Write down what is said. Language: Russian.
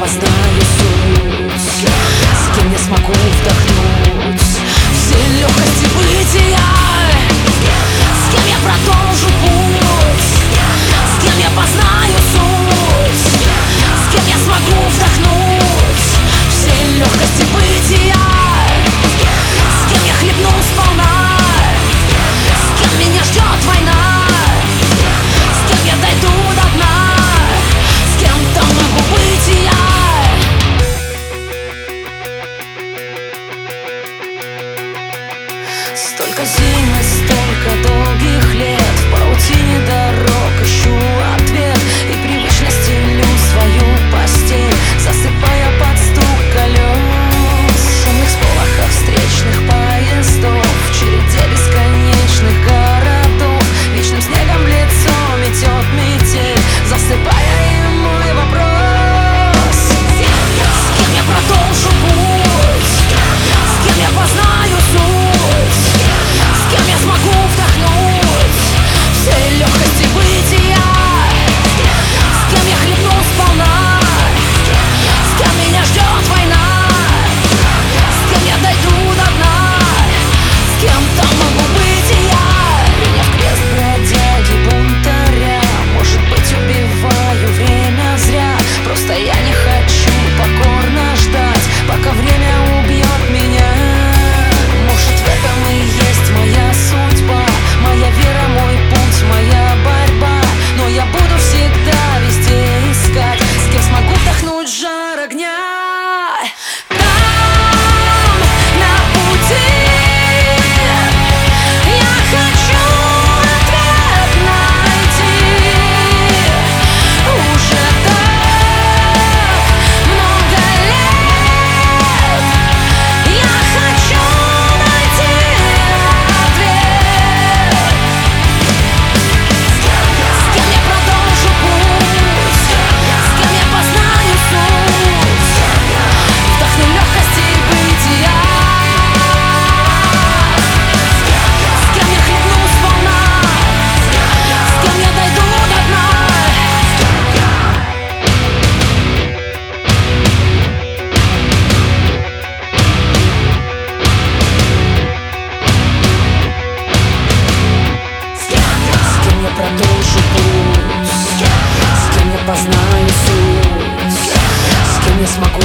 познаю суть, с кем я смогу вдохнуть все легкости бытия, с кем я продолжу путь, с кем я познаю суть, с кем я смогу вдохнуть все легкости бытия, с кем я хлебну сполна, с кем меня ждет война, с кем я дойду до дна, с кем-то могу быть и я. Столько зим и столько долгих лет в паутине дорог ищу ответ и привычно стелю свою постель, засыпая под стук колес в шумных сполохах встречных поездов, в череде бесконечных городов. Вечным снегом в лицо метет метель, засыпая им мой вопрос: с кем я продолжу путь, с кем я познаю суть, с кем я смогу вдохнуть все легкости бытия, с кем я хлебну сполна, с кем меня ждет война, с кем я дойду до дна, с кем-то могу быть и я. Меня в крест бродяги бунтаря, может быть, убиваю время зря, просто я не хочу покорно ждать, пока время убьет меня. Может, в этом и есть моя судьба, моя вера, мой путь, моя борьба, но я буду всегда везде искать, с кем смогу вдохнуть жар огня. Там, на пути, я хочу ответ найти. Уже так много лет я хочу найти ответ. С кем я продолжу путь, с кем я познаю суть, вдохну легкости бытия, с кем я хлебну сполна, с кем я дойду до дна. С кем я продолжу путь, с кем я познаю суть, с кем я смогу